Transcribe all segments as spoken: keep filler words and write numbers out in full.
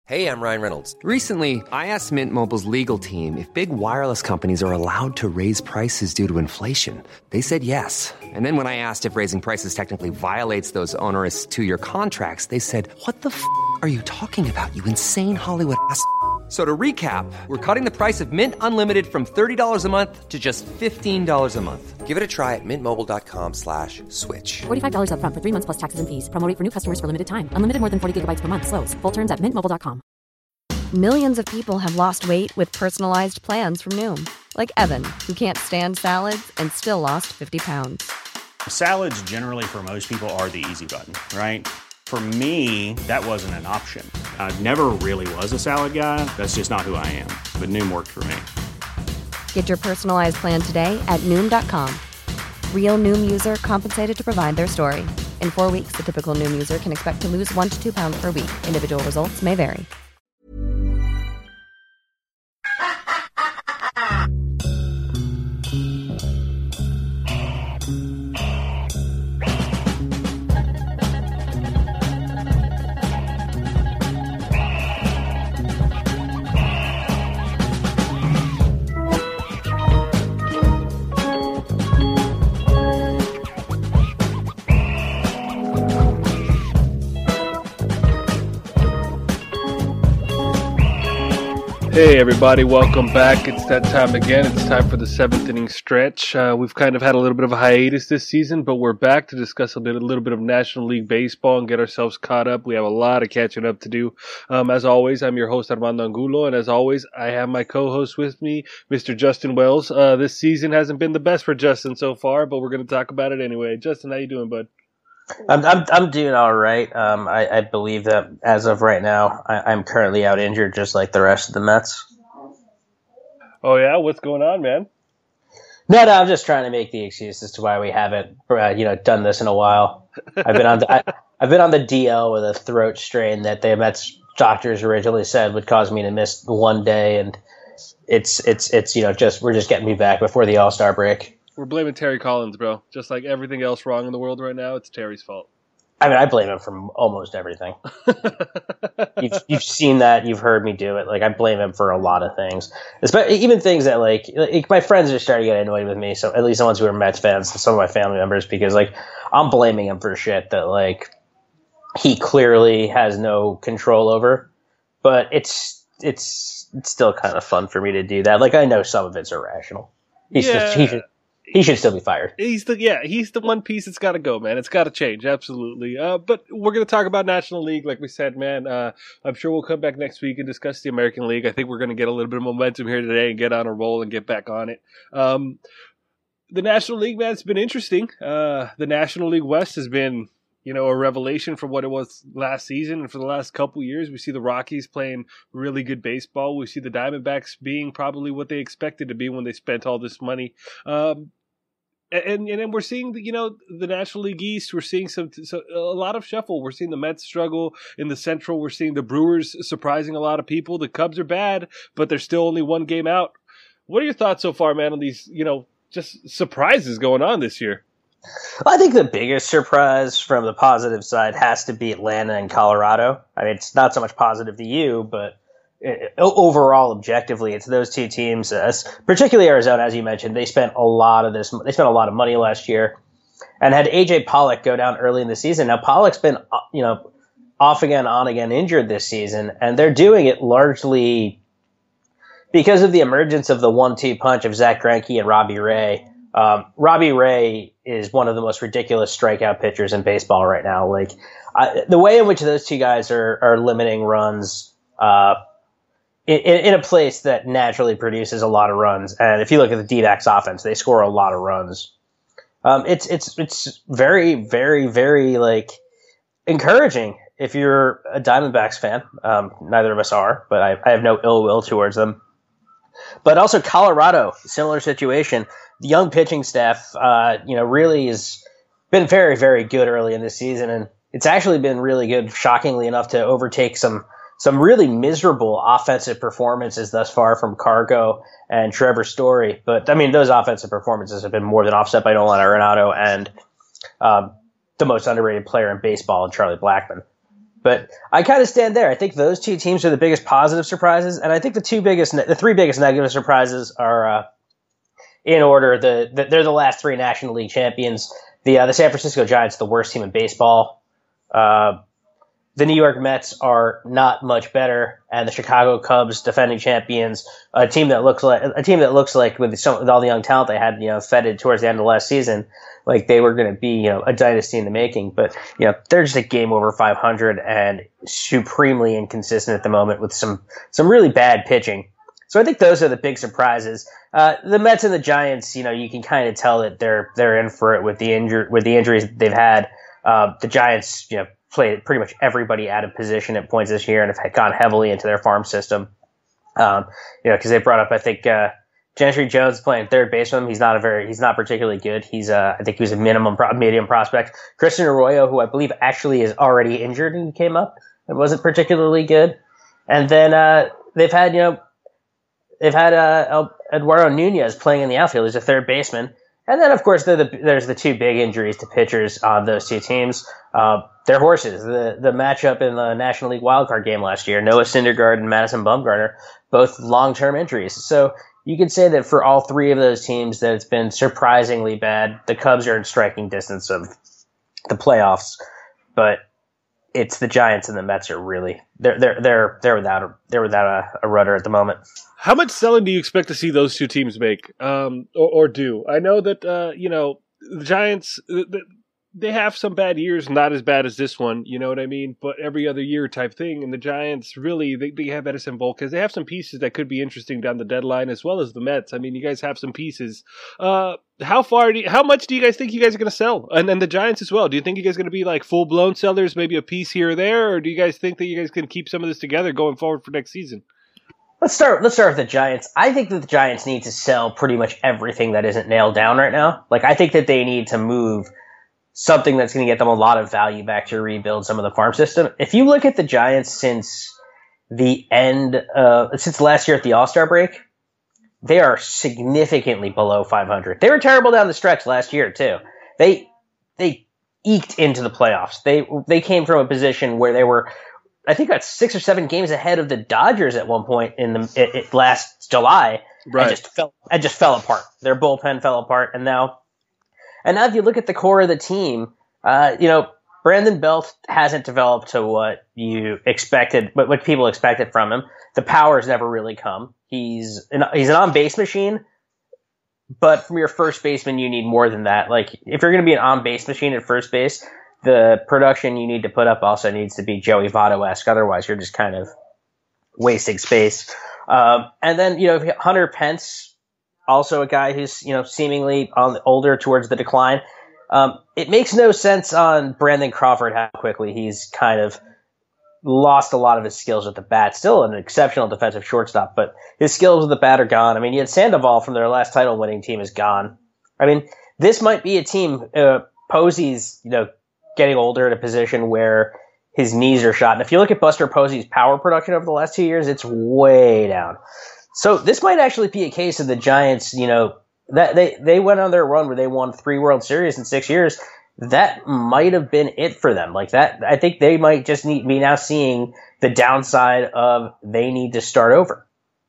Hey, I'm Ryan Reynolds. Recently, I asked Mint Mobile's legal team if big wireless companies are allowed to raise prices due to inflation. They said yes. And then when I asked if raising prices technically violates those onerous two-year contracts, they said, what the f*** are you talking about, you insane Hollywood ass f- So to recap, we're cutting the price of Mint Unlimited from thirty dollars a month to just fifteen dollars a month. Give it a try at mintmobile.com slash switch. forty-five dollars up front for three months plus taxes and fees. Promo rate for new customers for limited time. Unlimited more than forty gigabytes per month. Slows full terms at mint mobile dot com. Millions of people have lost weight with personalized plans from Noom. Like Evan, who can't stand salads and still lost fifty pounds. Salads generally for most people are the easy button, right? For me, that wasn't an option. I never really was a salad guy. That's just not who I am. But Noom worked for me. Get your personalized plan today at Noom dot com. Real Noom user compensated to provide their story. In four weeks, the typical Noom user can expect to lose one to two pounds per week. Individual results may vary. Hey everybody, welcome back. It's that time again. It's time for the seventh inning stretch. Uh, we've kind of had a little bit of a hiatus this season, but we're back to discuss a, bit, a little bit of National League Baseball and get ourselves caught up. We have a lot of catching up to do. Um, as always, I'm your host Armando Angulo, and as always, I have my co-host with me, Mister Justin Wells. Uh, this season hasn't been the best for Justin so far, but we're going to talk about it anyway. Justin, how you doing, bud? I'm I'm I'm doing all right. Um, I, I believe that as of right now, I, I'm currently out injured, just like the rest of the Mets. Oh yeah, what's going on, man? No, no, I'm just trying to make the excuse as to why we haven't, uh, you know, done this in a while. I've been on the, I, I've been on the D L with a throat strain that the Mets doctors originally said would cause me to miss one day, and it's it's it's you know just we're just getting me back before the All-Star break. We're blaming Terry Collins, bro. Just like everything else wrong in the world right now, it's Terry's fault. I mean, I blame him for almost everything. you've, you've seen that. You've heard me do it. Like, I blame him for a lot of things. Especially, even things that, like, like, my friends are starting to get annoyed with me, so at least the ones who are Mets fans and some of my family members, because, like, I'm blaming him for shit that, like, he clearly has no control over. But it's it's, it's still kind of fun for me to do that. Like, I know some of it's irrational. He's yeah. just, he should, He should still be fired. He's the yeah, he's the one piece that's got to go, man. It's got to change, absolutely. Uh, but we're going to talk about National League, like we said, man. Uh, I'm sure we'll come back next week and discuss the American League. I think we're going to get a little bit of momentum here today and get on a roll and get back on it. Um, the National League, man, it's been interesting. Uh, the National League West has been, you know, a revelation from what it was last season. And for the last couple years, we see the Rockies playing really good baseball. We see the Diamondbacks being probably what they expected to be when they spent all this money. Um, and, and then we're seeing, the, you know, the National League East, we're seeing some so a lot of shuffle. We're seeing the Mets struggle in the Central. We're seeing the Brewers surprising a lot of people. The Cubs are bad, but they're still only one game out. What are your thoughts so far, man, on these, you know, just surprises going on this year? I think the biggest surprise from the positive side has to be Atlanta and Colorado. I mean, it's not so much positive to you, but it, overall, objectively, it's those two teams. Uh, particularly Arizona, as you mentioned, they spent a lot of this. They spent a lot of money last year, and had A J Pollock go down early in the season. Now Pollock's been, you know, off again, on again, injured this season, and they're doing it largely because of the emergence of the one-two punch of Zach Greinke and Robbie Ray. Um, Robbie Ray is one of the most ridiculous strikeout pitchers in baseball right now. Like I, the way in which those two guys are, are limiting runs uh, in, in a place that naturally produces a lot of runs. And if you look at the D-backs offense, they score a lot of runs. Um, it's it's it's very very very like encouraging if you're a Diamondbacks fan. Um, neither of us are, but I, I have no ill will towards them. But also Colorado, similar situation. The young pitching staff, uh, you know, really has been very, very good early in this season, and it's actually been really good, shockingly enough, to overtake some some really miserable offensive performances thus far from Cargo and Trevor Story. But I mean, those offensive performances have been more than offset by Nolan Arenado and um, the most underrated player in baseball, Charlie Blackmon. But I kind of stand there. I think those two teams are the biggest positive surprises, and I think the two biggest, the three biggest negative surprises are, uh, in order. The, the they're the last three National League champions. The uh, the San Francisco Giants, the worst team in baseball. Uh, the New York Mets are not much better, and the Chicago Cubs, defending champions, a team that looks like a team that looks like with, some, with all the young talent they had, you know, feted towards the end of last season, like they were going to be, you know, a dynasty in the making. But you know, they're just a game over five hundred and supremely inconsistent at the moment with some some really bad pitching. So I think those are the big surprises. Uh, the Mets and the Giants, you know, you can kind of tell that they're they're in for it with the injury with the injuries that they've had. Uh, the Giants, you know, played pretty much everybody out of position at points this year and have gone heavily into their farm system. Um, you know, because they brought up, I think, uh, Gentry Jones playing third base with him. He's not a very, he's not particularly good. He's, uh, I think he was a minimum, pro- medium prospect. Christian Arroyo, who I believe actually is already injured and came up, it wasn't particularly good. And then uh, they've had, you know, they've had uh, Eduardo Nunez playing in the outfield. He's a third baseman. And then, of course, the, there's the two big injuries to pitchers on those two teams. Uh, they're horses. The the matchup in the National League wildcard game last year, Noah Syndergaard and Madison Bumgarner, both long-term injuries. So you can say that for all three of those teams that it's been surprisingly bad. The Cubs are in striking distance of the playoffs, but it's the Giants and the Mets are really they're they're they're they're without a they're without a, a rudder at the moment. How much selling do you expect to see those two teams make, um, or, or do? I know that uh, you know the Giants. They have some bad years, not as bad as this one, you know what I mean? But every other year type thing. And the Giants, really, they, they have Edison Volquez. They have some pieces that could be interesting down the deadline, as well as the Mets. I mean, you guys have some pieces. Uh, how far, do you, how much do you guys think you guys are going to sell? And then the Giants as well. Do you think you guys are going to be like full-blown sellers, maybe a piece here or there? Or do you guys think that you guys can keep some of this together going forward for next season? Let's start. Let's start with the Giants. I think that the Giants need to sell pretty much everything that isn't nailed down right now. Like, I think that they need to move something that's going to get them a lot of value back to rebuild some of the farm system. If you look at the Giants since the end, uh, since last year at the All-Star break, they are significantly below five hundred. They were terrible down the stretch last year too. They they eked into the playoffs. They they came from a position where they were, I think, that's six or seven games ahead of the Dodgers at one point in the it, it last July. Right. And just fell, and just fell apart. Their bullpen fell apart, and now. And now if you look at the core of the team, uh, you know, Brandon Belt hasn't developed to what you expected, what, what people expected from him. The power's never really come. He's an, he's an on-base machine, but from your first baseman, you need more than that. Like, if you're going to be an on-base machine at first base, the production you need to put up also needs to be Joey Votto-esque. Otherwise, you're just kind of wasting space. Um, and then, you know, Hunter Pence, also a guy who's, you know, seemingly on the older towards the decline. Um, it makes no sense on Brandon Crawford how quickly he's kind of lost a lot of his skills with the bat. Still an exceptional defensive shortstop, but his skills with the bat are gone. I mean, yet Sandoval from their last title winning team is gone. I mean, this might be a team, uh, Posey's, you know, getting older in a position where his knees are shot. And if you look at Buster Posey's power production over the last two years, it's way down. So this might actually be a case of the Giants, you know, that they, they went on their run where they won three World Series in six years. That might have been it for them. Like that, I think they might just need be now seeing the downside of they need to start over.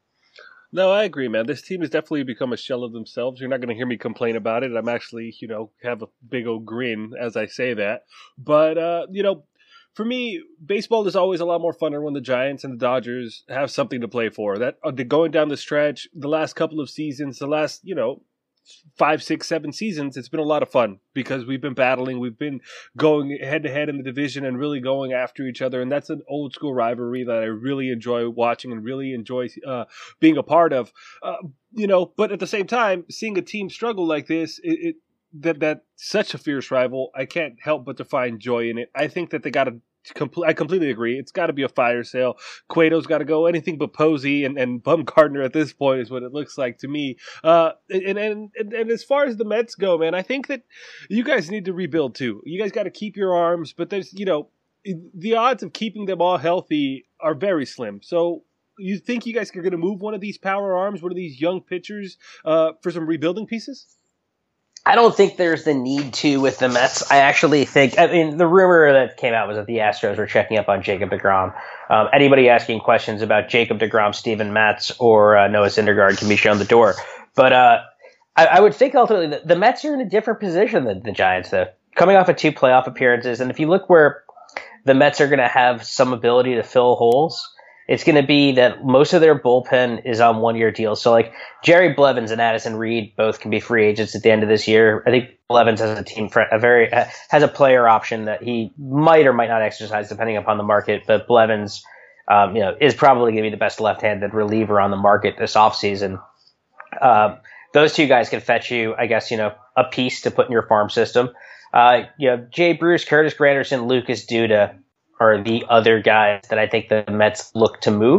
No, I agree, man. This team has definitely become a shell of themselves. You're not going to hear me complain about it. I'm actually, you know, have a big old grin as I say that. But, uh, you know, for me, baseball is always a lot more funner when the Giants and the Dodgers have something to play for. That uh, going down the stretch, the last couple of seasons, the last, you know, five, six, seven seasons, it's been a lot of fun because we've been battling. We've been going head-to-head in the division and really going after each other, and that's an old-school rivalry that I really enjoy watching and really enjoy uh, being a part of. Uh, you know, but at the same time, seeing a team struggle like this, it, it that that such a fierce rival, I can't help but to find joy in it. I think that they got to. I completely agree. It's got to be a fire sale. Cueto's got to go. Anything but Posey and, and Bumgarner at this point is what it looks like to me. Uh, and, and, and, and as far as the Mets go, man, I think that you guys need to rebuild too. You guys got to keep your arms, but there's, you know, the odds of keeping them all healthy are very slim. So you think you guys are going to move one of these power arms, one of these young pitchers, uh, for some rebuilding pieces? I don't think there's the need to with the Mets. I actually think, I mean, the rumor that came out was that the Astros were checking up on Jacob deGrom. Um, anybody asking questions about Jacob deGrom, Steven Matz, or uh, Noah Syndergaard can be shown the door. But uh, I, I would think ultimately that the Mets are in a different position than the Giants, though. Coming off of two playoff appearances, and if you look where the Mets are going to have some ability to fill holes, it's going to be that most of their bullpen is on one-year deals. So, like, Jerry Blevins and Addison Reed both can be free agents at the end of this year. I think Blevins has a team friend, a very has a player option that he might or might not exercise depending upon the market. But Blevins, um, you know, is probably going to be the best left-handed reliever on the market this offseason. Um, those two guys can fetch you, I guess, you know, a piece to put in your farm system. Uh, you know, Jay Bruce, Curtis Granderson, Lucas Duda are the other guys that I think the Mets look to move.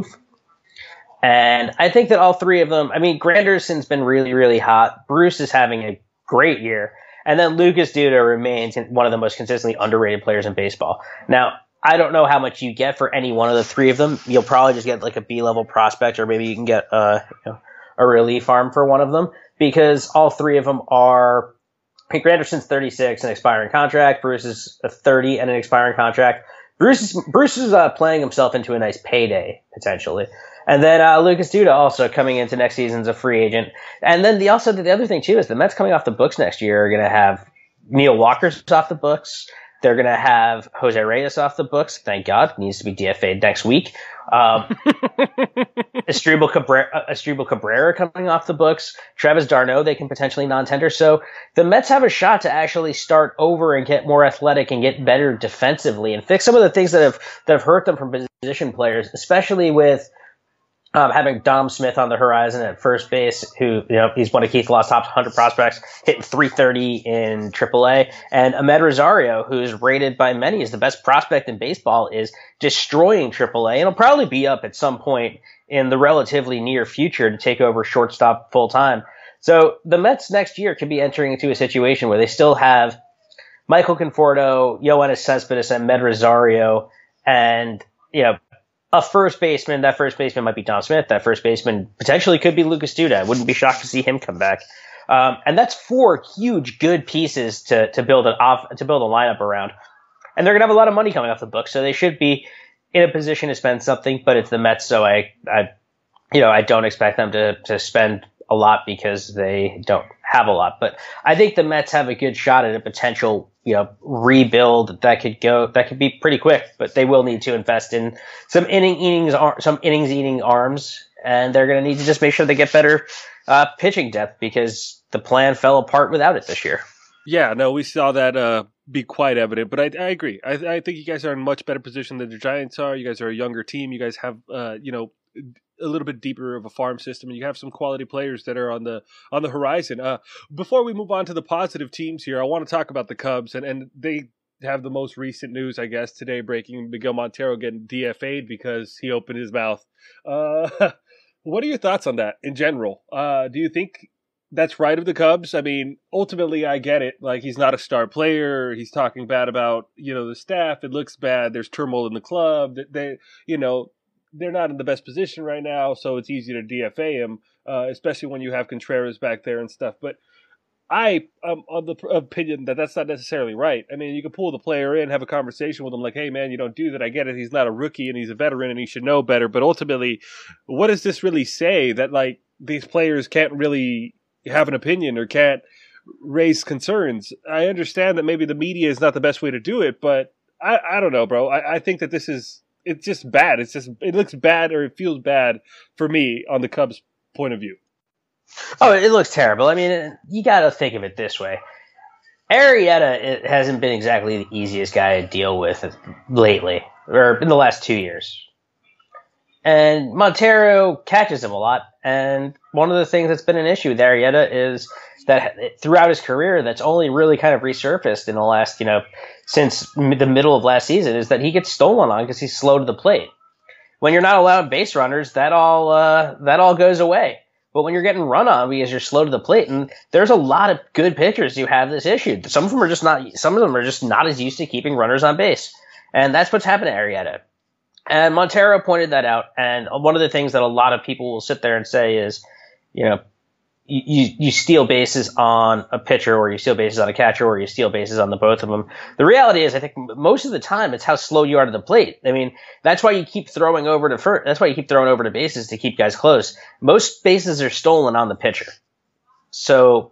And I think that all three of them, I mean, Granderson's been really, really hot. Bruce is having a great year. And then Lucas Duda remains one of the most consistently underrated players in baseball. Now, I don't know how much you get for any one of the three of them. You'll probably just get like a B-level prospect, or maybe you can get uh, you know, a relief arm for one of them, because all three of them are, I think Granderson's thirty-six, an expiring contract. Bruce is a thirty and an expiring contract. Bruce is, Bruce is uh, playing himself into a nice payday, potentially. And then uh, Lucas Duda also coming into next season as a free agent. And then the also the other thing, too, is the Mets coming off the books next year are going to have Neil Walker's off the books. They're going to have Jose Reyes off the books. Thank God. He needs to be D F A'd next week. Um, Estribal Cabrera, Estribal Cabrera coming off the books. Travis d'Arnaud, they can potentially non-tender. So the Mets have a shot to actually start over and get more athletic and get better defensively and fix some of the things that have that have hurt them from position players, especially with Um, having Dom Smith on the horizon at first base, who, you know, he's one of Keith Law's top one hundred prospects, hitting three thirty in triple A. And Ahmed Rosario, who's rated by many as the best prospect in baseball, is destroying triple A. And he'll probably be up at some point in the relatively near future to take over shortstop full time. So the Mets next year could be entering into a situation where they still have Michael Conforto, Yoenis Cespedes, and Ahmed Rosario, and, you know, a first baseman. That first baseman might be Dom Smith. That first baseman potentially could be Lucas Duda. I wouldn't be shocked to see him come back. Um, and that's four huge, good pieces to to build an off to build a lineup around. And they're gonna have a lot of money coming off the books, so they should be in a position to spend something. But it's the Mets, so I, I you know, I don't expect them to to spend a lot because they don't have a lot. But I think the Mets have a good shot at a potential, you know, rebuild that could go, that could be pretty quick, but they will need to invest in some inning innings, some innings eating arms, and they're going to need to just make sure they get better uh, pitching depth because the plan fell apart without it this year. Yeah, no, we saw that uh, be quite evident, but I, I agree. I, I think you guys are in much better position than the Giants are. You guys are a younger team. You guys have, uh, you know, a little bit deeper of a farm system, and you have some quality players that are on the on the horizon. Uh, before we move on to the positive teams here, I want to talk about the Cubs, and, and they have the most recent news, I guess, today breaking: Miguel Montero getting D F A'd because he opened his mouth. Uh, what are your thoughts on that in general? Uh, do you think that's right of the Cubs? I mean, ultimately, I get it. Like, he's not a star player. He's talking bad about, you know, the staff. It looks bad. There's turmoil in the club. They, you know, they're not in the best position right now, so it's easy to D F A him, uh, especially when you have Contreras back there and stuff. But I am of the opinion that that's not necessarily right. I mean, you can pull the player in, have a conversation with him like, hey, man, you don't do that. I get it. He's not a rookie and he's a veteran and he should know better. But ultimately, what does this really say? That, like, these players can't really have an opinion or can't raise concerns? I understand that maybe the media is not the best way to do it, but I, I don't know, bro. I, I think that this is... It's just bad. It's just, it looks bad, or it feels bad for me on the Cubs' point of view. Oh, it looks terrible. I mean, you got to think of it this way. Arrieta it hasn't been exactly the easiest guy to deal with lately, or in the last two years. And Montero catches him a lot. And one of the things that's been an issue with Arrieta is that throughout his career, that's only really kind of resurfaced in the last, you know, since the middle of last season, is that he gets stolen on because he's slow to the plate. When you're not allowed base runners, that all uh, that all goes away. But when you're getting run on because you're slow to the plate, and there's a lot of good pitchers who have this issue. Some of them are just not. Some of them are just not as used to keeping runners on base, and that's what's happened to Arrieta. And Montero pointed that out. And one of the things that a lot of people will sit there and say is, you know, you, you steal bases on a pitcher, or you steal bases on a catcher, or you steal bases on the both of them. The reality is, I think most of the time it's how slow you are to the plate. I mean, that's why you keep throwing over to first. That's why you keep throwing over to bases to keep guys close. Most bases are stolen on the pitcher. So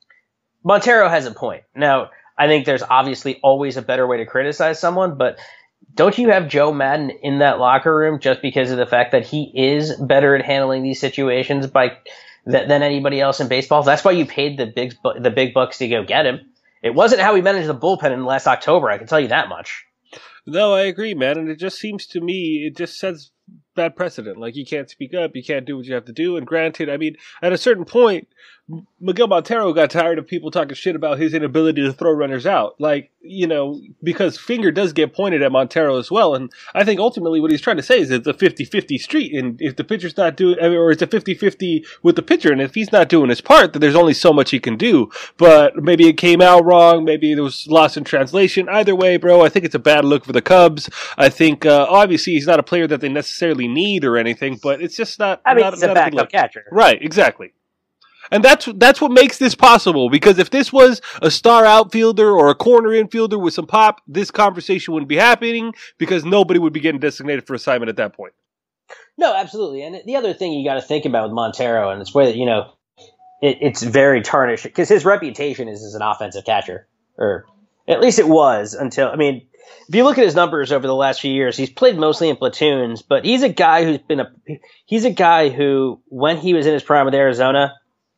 Montero has a point. Now, I think there's obviously always a better way to criticize someone, but don't you have Joe Madden in that locker room just because of the fact that he is better at handling these situations by th- than anybody else in baseball? That's why you paid the big bu- the big bucks to go get him. It wasn't how he managed the bullpen in last October, I can tell you that much. No, I agree, man. And it just seems to me, it just sets bad precedent. Like, you can't speak up, you can't do what you have to do. And granted, I mean, at a certain point, Miguel Montero got tired of people talking shit about his inability to throw runners out. Like, you know, because finger does get pointed at Montero as well. And I think ultimately what he's trying to say is it's a fifty-fifty street. And if the pitcher's not doing, or it's a fifty-fifty with the pitcher, and if he's not doing his part, then there's only so much he can do. But maybe it came out wrong. Maybe there was lost in translation. Either way, bro, I think it's a bad look for the Cubs. I think, uh, obviously he's not a player that they necessarily need or anything, but it's just not. I mean, not, he's a not backup catcher. Right, exactly. And that's that's what makes this possible, because if this was a star outfielder or a corner infielder with some pop, this conversation wouldn't be happening because nobody would be getting designated for assignment at that point. No, absolutely. And the other thing you got to think about with Montero, and it's where, you know, it, it's very tarnished, because his reputation is as an offensive catcher, or at least it was until, I mean, if you look at his numbers over the last few years, he's played mostly in platoons, but he's a guy who's been a, he's a guy who, when he was in his prime with Arizona,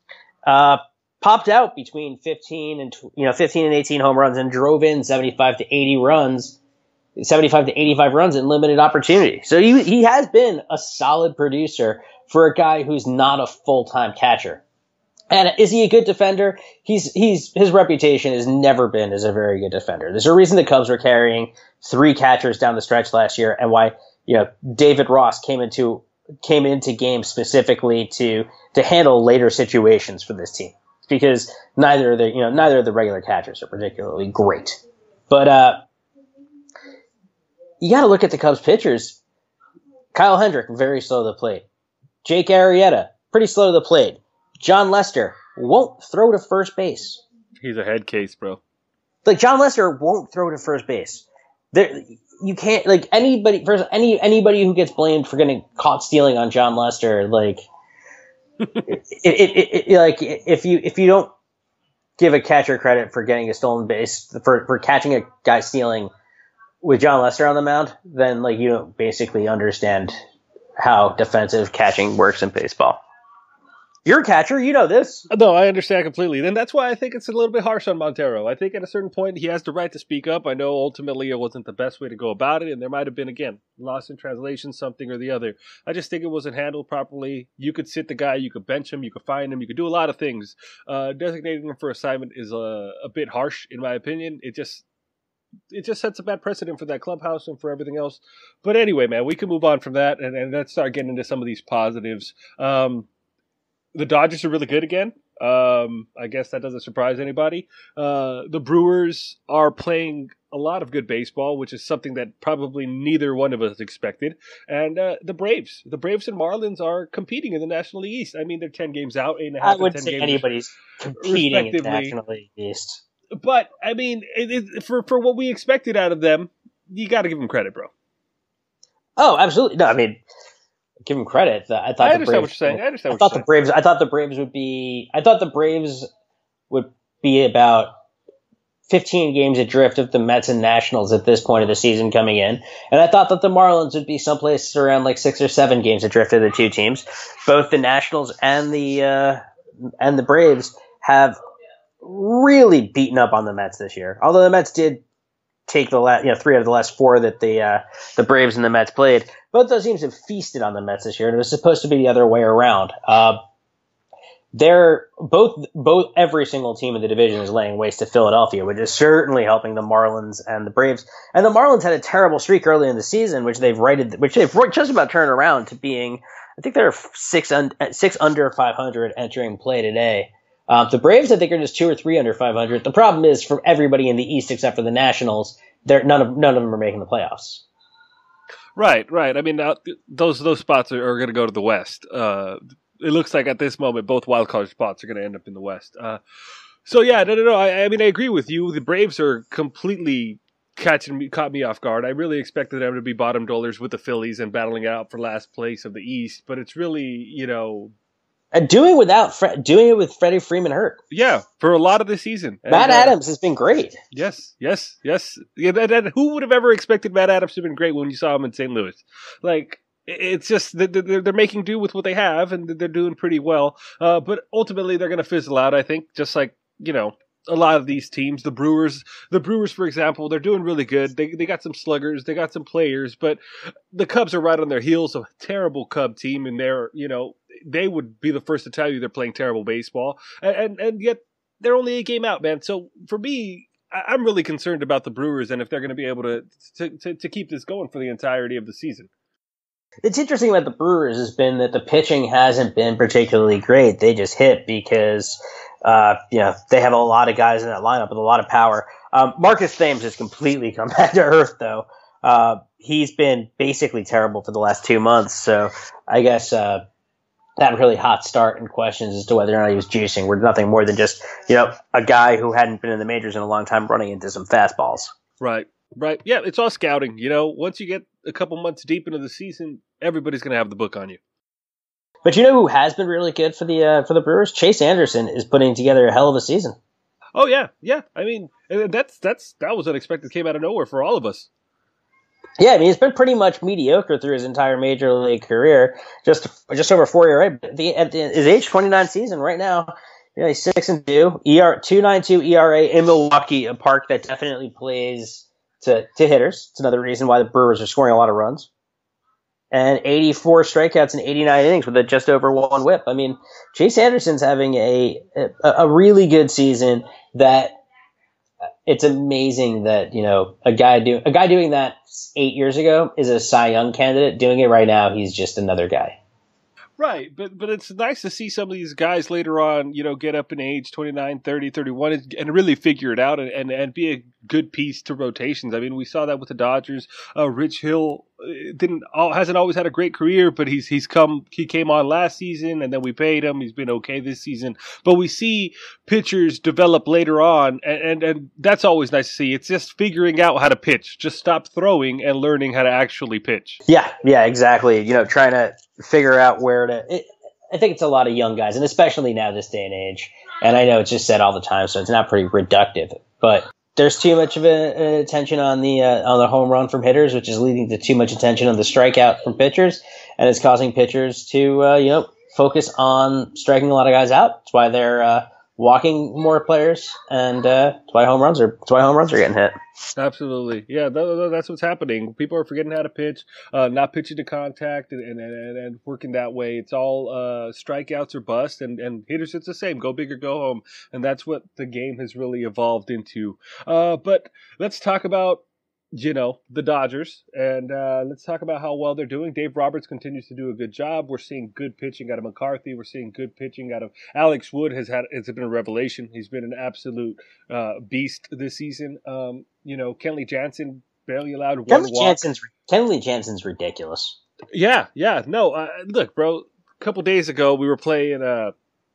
Uh, popped out between fifteen and, you know, fifteen and eighteen home runs and drove in seventy-five to eighty runs, seventy-five to eighty-five runs in limited opportunity. So he, he has been a solid producer for a guy who's not a full-time catcher. And is he a good defender? He's, he's, his reputation has never been as a very good defender. There's a reason the Cubs were carrying three catchers down the stretch last year, and why, you know, David Ross came into came into games specifically to to handle later situations for this team, because neither of the you know neither of the regular catchers are particularly great. But uh, you got to look at the Cubs pitchers. Kyle Hendrick, very slow to the plate. Jake Arrieta, pretty slow to the plate. John Lester won't throw to first base. He's a head case, bro. Like, John Lester won't throw to first base. There, you can't, like, anybody, first, any, anybody who gets blamed for getting caught stealing on John Lester, like, it, it, it, it, like, if you, if you don't give a catcher credit for getting a stolen base, for, for catching a guy stealing with John Lester on the mound, then, like, you don't basically understand how defensive catching works in baseball. You're a catcher, you know this. No, I understand completely. And that's why I think it's a little bit harsh on Montero. I think at a certain point he has the right to speak up. I know ultimately it wasn't the best way to go about it, and there might have been, again, lost in translation, something or the other. I just think it wasn't handled properly. You could sit the guy, you could bench him, you could fine him, you could do a lot of things. Uh, designating him for assignment is a, a bit harsh, in my opinion. It just... It just sets a bad precedent for that clubhouse and for everything else. But anyway, man, we can move on from that and, and let's start getting into some of these positives. Um, the Dodgers are really good again. Um, I guess that doesn't surprise anybody. Uh, the Brewers are playing a lot of good baseball, which is something that probably neither one of us expected. And uh, the Braves, the Braves and Marlins are competing in the National League East. I mean, they're ten games out, eight and a half. I wouldn't say anybody's competing in the National League East. But, I mean, it, it, for for what we expected out of them, you got to give them credit, bro. Oh, absolutely. No, I mean, give them credit. I thought I the understand Braves, what you're saying. I understand I what thought you're the Braves. I thought the Braves would be. I thought the Braves would be about fifteen games adrift of the Mets and Nationals at this point of the season coming in, and I thought that the Marlins would be someplace around like six or seven games adrift of the two teams. Both the Nationals and the uh, and the Braves have really beaten up on the Mets this year. Although the Mets did take the last, you know, three out of the last four that the uh, the Braves and the Mets played. Both those teams have feasted on the Mets this year, and it was supposed to be the other way around. Uh, they're both both every single team in the division is laying waste to Philadelphia, which is certainly helping the Marlins and the Braves. And the Marlins had a terrible streak early in the season, which they've righted, which they've just about turned around to being, I think they're six un, six under five hundred entering play today. Um, the Braves, I think, are just two or three under five hundred. The problem is, for everybody in the East except for the Nationals, they're none of none of them are making the playoffs. Right, right. I mean, uh, those those spots are, are going to go to the West. Uh, it looks like at this moment both wild card spots are going to end up in the West. Uh, so yeah, no, no, no. I, I mean, I agree with you. The Braves are completely catching me, caught me off guard. I really expected them to be bottom dwellers with the Phillies and battling out for last place of the East, but it's really, you know, and doing without Fre- doing it with Freddie Freeman hurt. Yeah, for a lot of the season. Matt and, uh, Adams has been great. Yes, yes, yes. Yeah, and, and who would have ever expected Matt Adams to have been great when you saw him in Saint Louis? Like, it's just that they're, they're making do with what they have, and they're doing pretty well. Uh, but ultimately, they're going to fizzle out, I think, just like, you know, a lot of these teams. The Brewers, the Brewers, for example, they're doing really good. They they got some sluggers, they got some players, but the Cubs are right on their heels. A terrible Cub team, and they're, you know, they would be the first to tell you they're playing terrible baseball, and and, and yet they're only a game out, man. So for me, I, I'm really concerned about the Brewers and if they're going to be able to, to to to keep this going for the entirety of the season. It's interesting about the Brewers has been that the pitching hasn't been particularly great. They just hit because, uh, you know, they have a lot of guys in that lineup with a lot of power. Um, Marcus Thames has completely come back to earth, though. Uh, he's been basically terrible for the last two months. So I guess uh, that really hot start and questions as to whether or not he was juicing were nothing more than just, you know, a guy who hadn't been in the majors in a long time running into some fastballs. Right. Right. Yeah, it's all scouting. You know, once you get a couple months deep into the season, everybody's going to have the book on you. But you know who has been really good for the uh, for the Brewers? Chase Anderson is putting together a hell of a season. Oh yeah, yeah. I mean, that's that's that was unexpected. Came out of nowhere for all of us. Yeah, I mean, he's been pretty much mediocre through his entire major league career. Just just over four year right at, the, at the, his age twenty-nine season right now. You know, he's six and two, E R two nine two E R A in Milwaukee, a park that definitely plays to to hitters. It's another reason why the Brewers are scoring a lot of runs. And eighty-four strikeouts in eighty-nine innings with a just over one whip. I mean, Chase Anderson's having a a, a really good season. That it's amazing that, you know, a guy do a guy doing that eight years ago is a Cy Young candidate. Doing it right now, he's just another guy. Right, but but it's nice to see some of these guys later on, you know, get up in age, twenty-nine, thirty, thirty-one, and, and really figure it out and, and, and be a good piece to rotations. I mean, we saw that with the Dodgers. Uh, Rich Hill didn't hasn't always had a great career, but he's he's come he came on last season, and then we paid him. He's been okay this season. But we see pitchers develop later on, and, and, and that's always nice to see. It's just figuring out how to pitch. Just stop throwing and learning how to actually pitch. Yeah, yeah, exactly. You know, trying to figure out where to it, I think it's a lot of young guys, and especially now this day and age, and I know it's just said all the time, so it's not pretty reductive, but there's too much of a, a attention on the uh, on the home run from hitters, which is leading to too much attention on the strikeout from pitchers, and it's causing pitchers to uh, you know focus on striking a lot of guys out. That's why they're uh, walking more players, and uh, that's why home runs are that's why home runs are getting hit. Absolutely, yeah, that, that's what's happening. People are forgetting how to pitch, uh, not pitching to contact, and and, and, and working that way. It's all uh, strikeouts or bust, and, and hitters, it's the same. Go big or go home, and that's what the game has really evolved into. Uh, but let's talk about, you know, the Dodgers, and uh, let's talk about how well they're doing. Dave Roberts continues to do a good job. We're seeing good pitching out of McCarthy. We're seeing good pitching out of Alex Wood. Has had it's been a revelation. He's been an absolute uh, beast this season. Um, you know, Kenley Jansen barely allowed one Kenley walk. Jansen's Kenley Jansen's ridiculous. Yeah, yeah. No, uh, look, bro. A couple days ago, we were playing. Uh,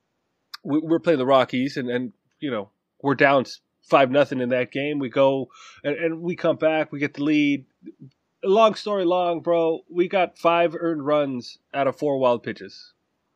we, we were playing the Rockies, and, and you know, we're down five nothing in that game. We go and, and we come back. We get the lead. Long story long, bro. We got five earned runs out of four wild pitches,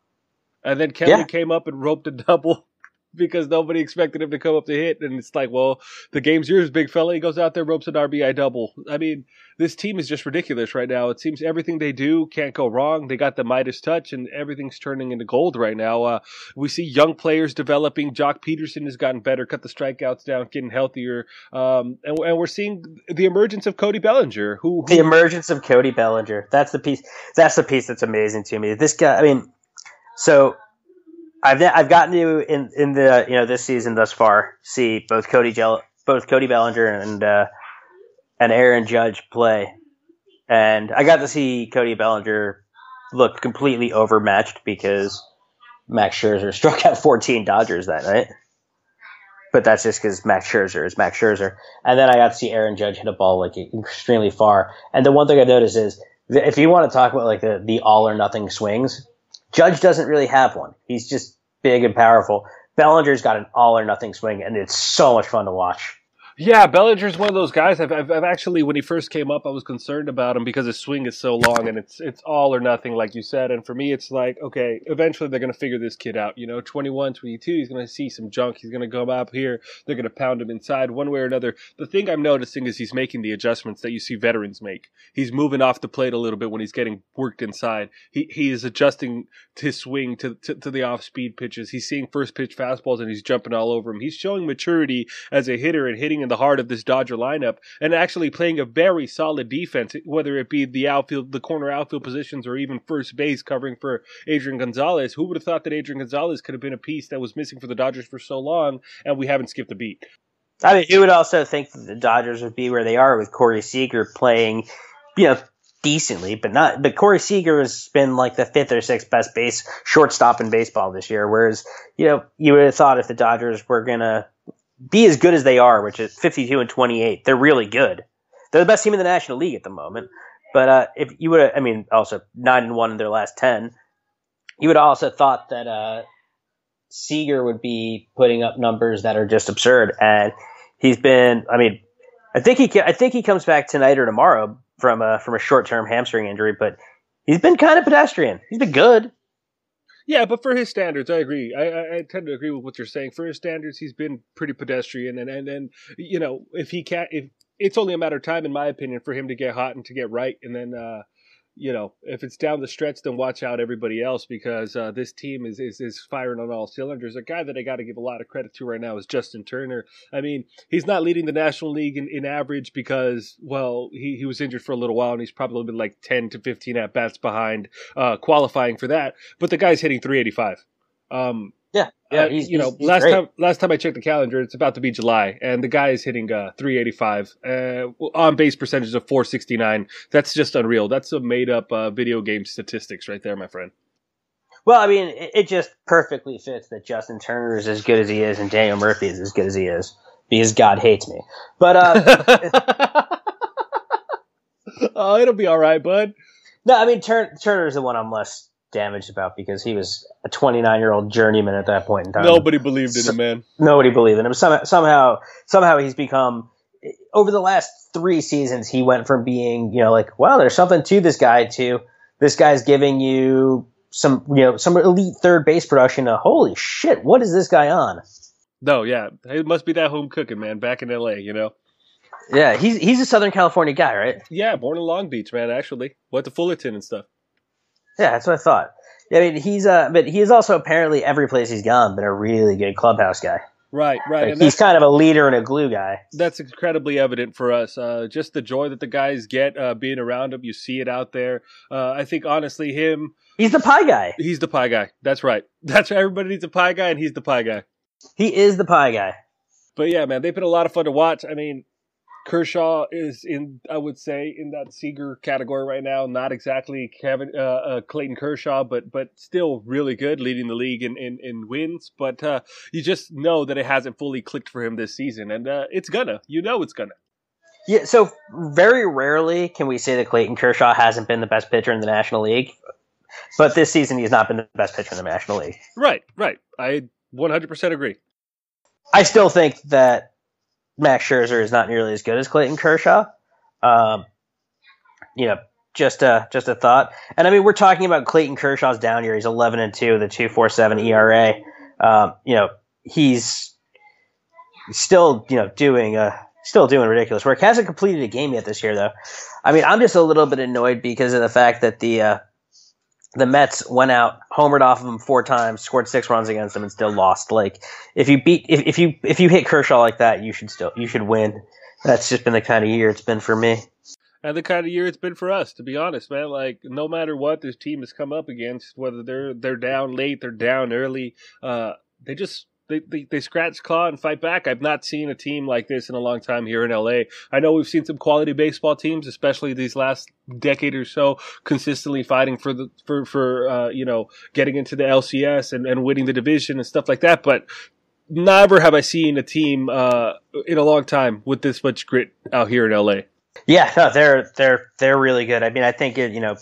and then Kelly Yeah. came up and roped a double because nobody expected him to come up to hit. And it's like, well, the game's yours, big fella. He goes out there, ropes an R B I double. I mean, this team is just ridiculous right now. It seems everything they do can't go wrong. They got the Midas touch, and everything's turning into gold right now. Uh, we see young players developing. Jock Peterson has gotten better, cut the strikeouts down, getting healthier. Um, and, and we're seeing the emergence of Cody Bellinger, who, who The emergence of Cody Bellinger. That's the piece. That's the piece that's amazing to me. This guy. I mean, so I've I've gotten to in in the you know this season thus far see both Cody Gel, both Cody Bellinger and uh, and Aaron Judge play, and I got to see Cody Bellinger look completely overmatched because Max Scherzer struck out fourteen Dodgers that night. But that's just because Max Scherzer is Max Scherzer. And then I got to see Aaron Judge hit a ball like extremely far. And the one thing I noticed is that if you want to talk about like the, the all or nothing swings, Judge doesn't really have one. He's just big and powerful. Bellinger's got an all or nothing swing, and it's so much fun to watch. Yeah, Bellinger's one of those guys. I've, I've, I've actually, when he first came up, I was concerned about him because his swing is so long and it's it's all or nothing, like you said. And for me, it's like, okay, eventually they're going to figure this kid out. You know, twenty-one, twenty-two, he's going to see some junk. He's going to come up here. They're going to pound him inside one way or another. The thing I'm noticing is he's making the adjustments that you see veterans make. He's moving off the plate a little bit when he's getting worked inside. He he is adjusting his swing to, to, to the off-speed pitches. He's seeing first pitch fastballs and he's jumping all over him. He's showing maturity as a hitter and hitting in the heart of this Dodger lineup and actually playing a very solid defense, whether it be the outfield, the corner outfield positions, or even first base covering for Adrian Gonzalez. Who would have thought that Adrian Gonzalez could have been a piece that was missing for the Dodgers for so long, and we haven't skipped a beat? I mean, you would also think that the Dodgers would be where they are with Corey Seager playing, you know, decently, but not. But Corey Seager has been like the fifth or sixth best base shortstop in baseball this year. Whereas, you know, you would have thought if the Dodgers were gonna be as good as they are, which is fifty-two and twenty-eight, they're really good. They're the best team in the National League at the moment. But uh, if you would have, I mean, also nine and one in their last ten, you would have also thought that uh, Seager would be putting up numbers that are just absurd. And he's been, I mean, I think he, I think he comes back tonight or tomorrow from a from a short term hamstring injury, but he's been kind of pedestrian. He's been good. Yeah, but for his standards, I agree. I, I, I tend to agree with what you're saying. For his standards, he's been pretty pedestrian, and and, and you know, if he can't, if it's only a matter of time, in my opinion, for him to get hot and to get right, and then, uh, you know, if it's down the stretch, then watch out everybody else, because uh, this team is, is is firing on all cylinders. A guy that I got to give a lot of credit to right now is Justin Turner. I mean, he's not leading the National League in, in average because, well, he, he was injured for a little while, and he's probably been like ten to fifteen at bats behind uh, qualifying for that. But the guy's hitting three eighty-five. Um, yeah, yeah. uh, He's, you know, he's, he's last great. time last time I checked the calendar, it's about to be July, and the guy is hitting uh, three eighty-five uh, on base percentage of four sixty-nine. That's just unreal. That's some made up uh, video game statistics right there, my friend. Well, I mean, it, it just perfectly fits that Justin Turner is as good as he is, and Daniel Murphy is as good as he is, because God hates me. But uh, oh, it'll be all right, bud. No, I mean, Turn, Turner's the one I'm less damaged about because he was a twenty-nine-year-old journeyman at that point in time. Nobody believed in so, him, man. Nobody believed in him. Somehow, somehow, somehow he's become, over the last three seasons, he went from being, you know, like, wow, there's something to this guy, to this guy's giving you some, you know, some elite third base production. To, holy shit, what is this guy on? No, yeah. It must be that home cooking, man, back in L A, you know? Yeah, he's he's a Southern California guy, right? Yeah, born in Long Beach, man, actually. Went to Fullerton and stuff. Yeah, that's what I thought. I mean, he's uh, but he is also apparently every place he's gone been a really good clubhouse guy. Right, right. Like, he's kind of a leader and a glue guy. That's incredibly evident for us. Uh, just the joy that the guys get uh, being around him. You see it out there. Uh, I think, honestly, him... He's the pie guy. He's the pie guy. That's right. That's right. Everybody needs a pie guy, and he's the pie guy. He is the pie guy. But, yeah, man, they've been a lot of fun to watch. I mean... Kershaw is in, I would say, in that Seager category right now. Not exactly Kevin uh, uh, Clayton Kershaw, but but still really good, leading the league in, in, in wins. But uh, you just know that it hasn't fully clicked for him this season, and uh, it's gonna. You know it's gonna. Yeah, so very rarely can we say that Clayton Kershaw hasn't been the best pitcher in the National League. But this season, he's not been the best pitcher in the National League. Right, right. I one hundred percent agree. I still think that Max Scherzer is not nearly as good as Clayton Kershaw. Um, you know, just a, just a thought. And I mean, we're talking about Clayton Kershaw's down year. He's eleven and two with a two point four seven E R A. Um, you know, he's still, you know, doing, uh, still doing ridiculous work. Hasn't completed a game yet this year, though. I mean, I'm just a little bit annoyed because of the fact that the, uh, the Mets went out, homered off of him four times, scored six runs against them, and still lost. Like, if you beat, if, if you if you hit Kershaw like that, you should still you should win. That's just been the kind of year it's been for me. And the kind of year it's been for us, to be honest, man. Like, no matter what this team has come up against, whether they're they're down late, they're down early, uh, they just They, they they scratch, claw, and fight back. I've not seen a team like this in a long time here in L A. I know we've seen some quality baseball teams, especially these last decade or so, consistently fighting for the for for uh, you know getting into the L C S and, and winning the division and stuff like that. But never have I seen a team uh, in a long time with this much grit out here in L A. Yeah, no, they're they're they're really good. I mean, I think it, you know,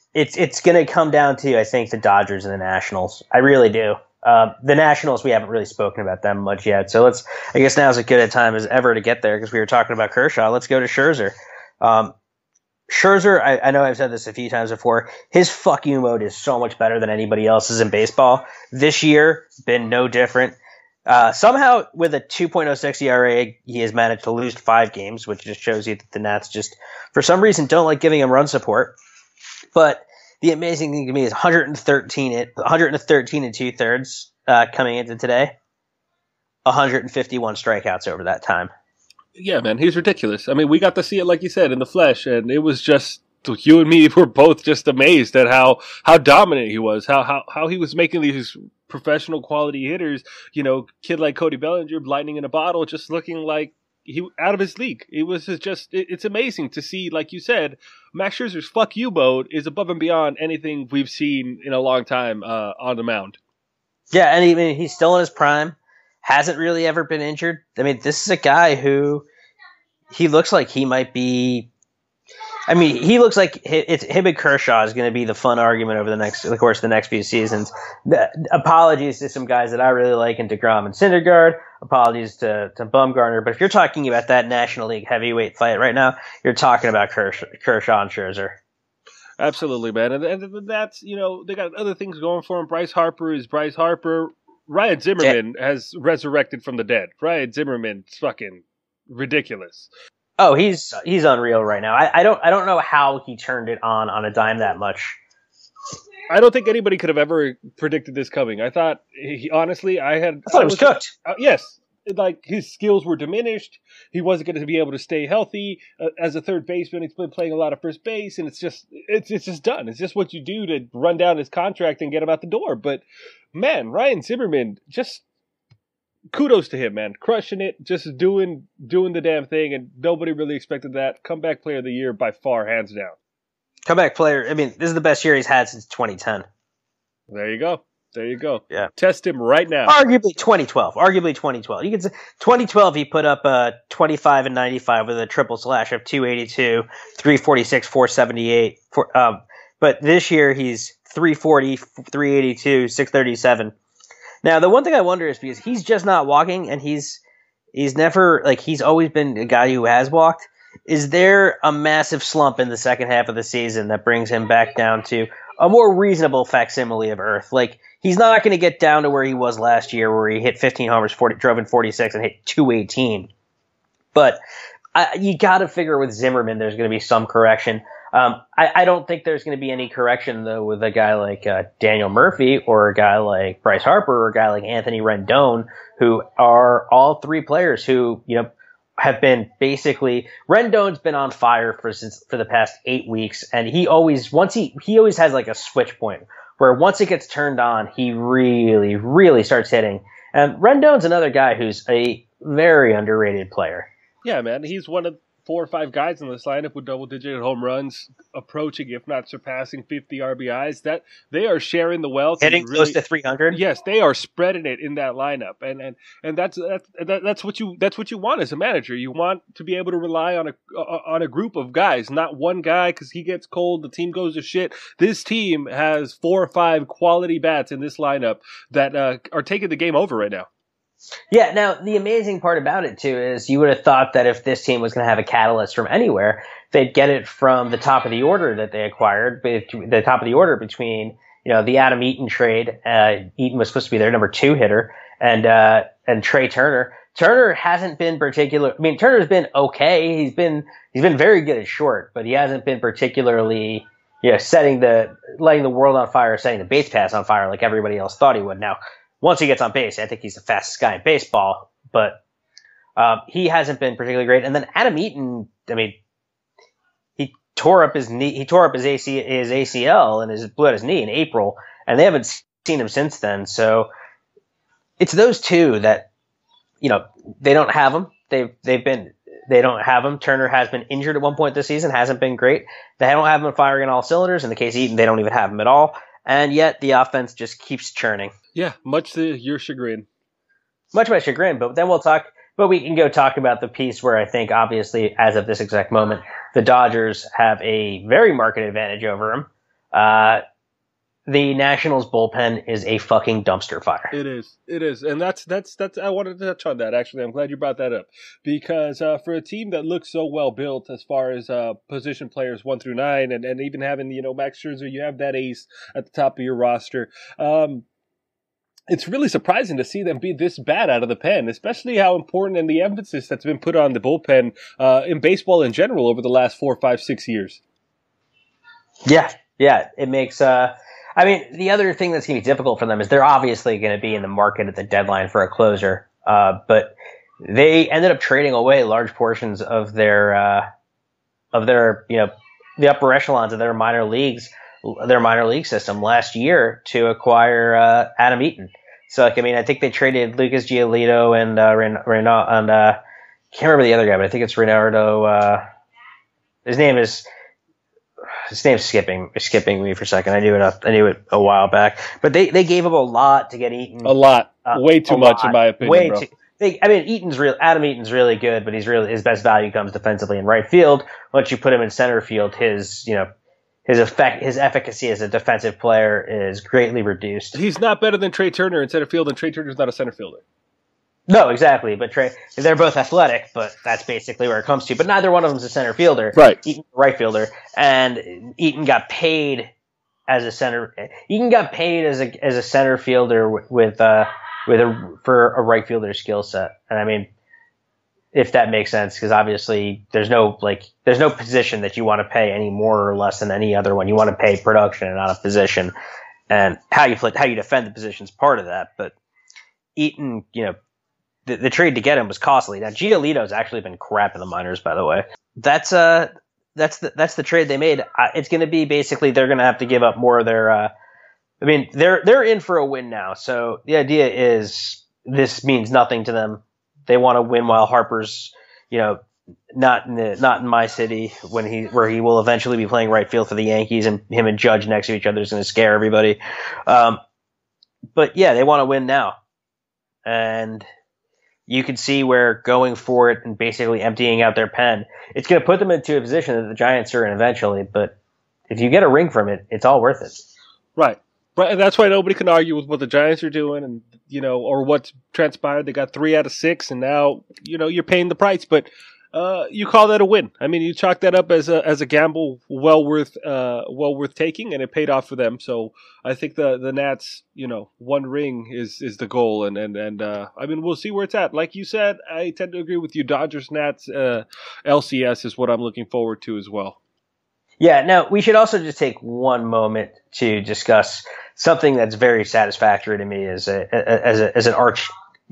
it's it's going to come down to, I think, the Dodgers and the Nationals. I really do. Uh, the Nationals, we haven't really spoken about them much yet. So let's, I guess now's as good a time as ever to get there because we were talking about Kershaw. Let's go to Scherzer. Um, Scherzer, I, I know I've said this a few times before. His fuck you mode is so much better than anybody else's in baseball. This year, been no different. Uh, somehow, with a two point oh six E R A, he has managed to lose five games, which just shows you that the Nats just, for some reason, don't like giving him run support. But the amazing thing to me is one hundred thirteen, one hundred thirteen and two thirds uh, coming into today, one hundred fifty-one strikeouts over that time. Yeah, man, he's ridiculous. I mean, we got to see it, like you said, in the flesh, and it was just, you and me were both just amazed at how, how dominant he was, how, how, how he was making these professional quality hitters, you know, kid like Cody Bellinger, lightning in a bottle, just looking like he out of his league. It was just, it, it's amazing to see, like you said, Max Scherzer's fuck you mode is above and beyond anything we've seen in a long time uh, on the mound. Yeah, and even he's still in his prime. Hasn't really ever been injured. I mean, this is a guy who he looks like he might be. I mean, he looks like it's him and Kershaw is going to be the fun argument over the next, of course, the next few seasons. The, apologies to some guys that I really like in DeGrom and Syndergaard. Apologies to, to Bumgarner. But if you're talking about that National League heavyweight fight right now, you're talking about Kershaw, Kershaw and Scherzer. Absolutely, man. And, and that's, you know, they got other things going for him. Bryce Harper is Bryce Harper. Ryan Zimmerman yeah. has resurrected from the dead. Ryan Zimmerman's fucking ridiculous. Oh, he's he's unreal right now. I, I don't I don't know how he turned it on on a dime that much. I don't think anybody could have ever predicted this coming. I thought, he, honestly, I had. I thought I was, it was cooked. Uh, yes, like his skills were diminished. He wasn't going to be able to stay healthy uh, as a third baseman. He's been playing a lot of first base, and it's just it's it's just done. It's just what you do to run down his contract and get him out the door. But man, Ryan Zimmerman, just kudos to him, man, crushing it, just doing doing the damn thing, and nobody really expected that. Comeback player of the year by far, hands down. Comeback player. I mean, this is the best year he's had since twenty ten. There you go. There you go. Yeah. Test him right now. Arguably twenty twelve. Arguably twenty twelve. You can say twenty twelve he put up uh, twenty-five and ninety-five with a triple slash of two eighty-two, three forty-six, four seventy-eight. For, um, but this year he's three forty, three eighty-two, six thirty-seven. Now, the one thing I wonder is because he's just not walking, and he's he's never, like, he's always been a guy who has walked. Is there a massive slump in the second half of the season that brings him back down to a more reasonable facsimile of Earth? Like, he's not going to get down to where he was last year, where he hit fifteen homers, forty, drove in forty-six, and hit two eighteen. But I, you got to figure with Zimmerman there's going to be some correction. Um, I, I don't think there's going to be any correction, though, with a guy like uh, Daniel Murphy or a guy like Bryce Harper or a guy like Anthony Rendon, who are all three players who, you know, have been basically – Rendon's been on fire for since for the past eight weeks, and he always – once he – he always has like a switch point where once it gets turned on, he really, really starts hitting. And Rendon's another guy who's a very underrated player. Yeah, man. He's one of four or five guys in this lineup with double-digit home runs, approaching, if not surpassing, fifty R B Is. That they are sharing the wealth, hitting really, close to three hundred. Yes, they are spreading it in that lineup, and and and that's that's that, that's what you that's what you want as a manager. You want to be able to rely on a on a group of guys, not one guy, because he gets cold, the team goes to shit. This team has four or five quality bats in this lineup that uh, are taking the game over right now. Yeah, now the amazing part about it, too, is you would have thought that if this team was going to have a catalyst from anywhere, they'd get it from the top of the order that they acquired, the top of the order between, you know, the Adam Eaton trade. Uh, Eaton was supposed to be their number two hitter, and uh, and Trey Turner. Turner hasn't been particular. I mean, Turner's been okay. He's been he's been very good at short, but he hasn't been particularly, you know, setting the lighting the world on fire, setting the base pass on fire like everybody else thought he would. Now, once he gets on base, I think he's the fastest guy in baseball, but um, he hasn't been particularly great. And then Adam Eaton, I mean, he tore up his knee, he tore up his A C, his A C L and his blew out his knee in April, and they haven't seen him since then. So it's those two that, you know, they don't have him. They've they've been they don't have him. Turner has been injured at one point this season, hasn't been great. They don't have him firing on all cylinders. In the case of Eaton, they don't even have him at all. And yet the offense just keeps churning. Yeah, much to your chagrin. Much to my chagrin, but then we'll talk. But we can go talk about the piece where I think, obviously, as of this exact moment, the Dodgers have a very market advantage over them. Uh, the Nationals bullpen is a fucking dumpster fire. It is. It is. And that's, that's, that's, I wanted to touch on that, actually. I'm glad you brought that up. Because uh, for a team that looks so well built as far as uh, position players one through nine, and, and even having, you know, Max Scherzer, you have that ace at the top of your roster. Um, it's really surprising to see them be this bad out of the pen, especially how important and the emphasis that's been put on the bullpen uh, in baseball in general over the last four, five, six years. Yeah. Yeah. It makes, uh, I mean, the other thing that's going to be difficult for them is they're obviously going to be in the market at the deadline for a closer. Uh, but they ended up trading away large portions of their, uh, of their, you know, the upper echelons of their minor leagues, their minor league system last year to acquire, uh, Adam Eaton. So, like, I mean, I think they traded Lucas Giolito and, uh, Ren- Reno- and, uh, can't remember the other guy, but I think it's Reynaldo, uh, his name is, His name's skipping skipping me for a second. I knew it. I knew it a while back. But they, they gave up a lot to get Eaton. A lot, uh, way too much, lot. in my opinion. Way bro. too. They, I mean, Eaton's real. Adam Eaton's really good, but he's really his best value comes defensively in right field. Once you put him in center field, his you know his effect his efficacy as a defensive player is greatly reduced. He's not better than Trey Turner in center field, and Trey Turner's not a center fielder. No, exactly. But Trey, they're both athletic, but that's basically where it comes to. But neither one of them's a center fielder. Right. Eaton's a right fielder. And Eaton got paid as a center. Eaton got paid as a as a center fielder with uh with a for a right fielder skill set. And I mean, if that makes sense, because obviously there's no like there's no position that you want to pay any more or less than any other one. You want to pay production and not a position. And how you how you defend the position is part of that. But Eaton, you know. The, the trade to get him was costly. Now Giolito's actually been crap in the minors, by the way. That's uh that's the that's the trade they made. Uh, it's going to be basically they're going to have to give up more of their. Uh, I mean they're they're in for a win now. So the idea is this means nothing to them. They want to win while Harper's you know not in the not in my city when he where he will eventually be playing right field for the Yankees, and him and Judge next to each other is going to scare everybody. Um, but yeah, they want to win now, and you can see where going for it and basically emptying out their pen, it's going to put them into a position that the Giants are in eventually. But if you get a ring from it, it's all worth it. Right. Right. And that's why nobody can argue with what the Giants are doing and, you know, or what's transpired. They got three out of six, and now, you know, you're paying the price. But uh, you call that a win. I mean, you chalk that up as a as a gamble well worth uh, well worth taking, and it paid off for them. So I think the the Nats, you know, one ring is is the goal, and and and uh, I mean, we'll see where it's at. Like you said, I tend to agree with you. Dodgers Nats uh, L C S is what I'm looking forward to as well. Yeah. Now we should also just take one moment to discuss something that's very satisfactory to me as a as a as an arch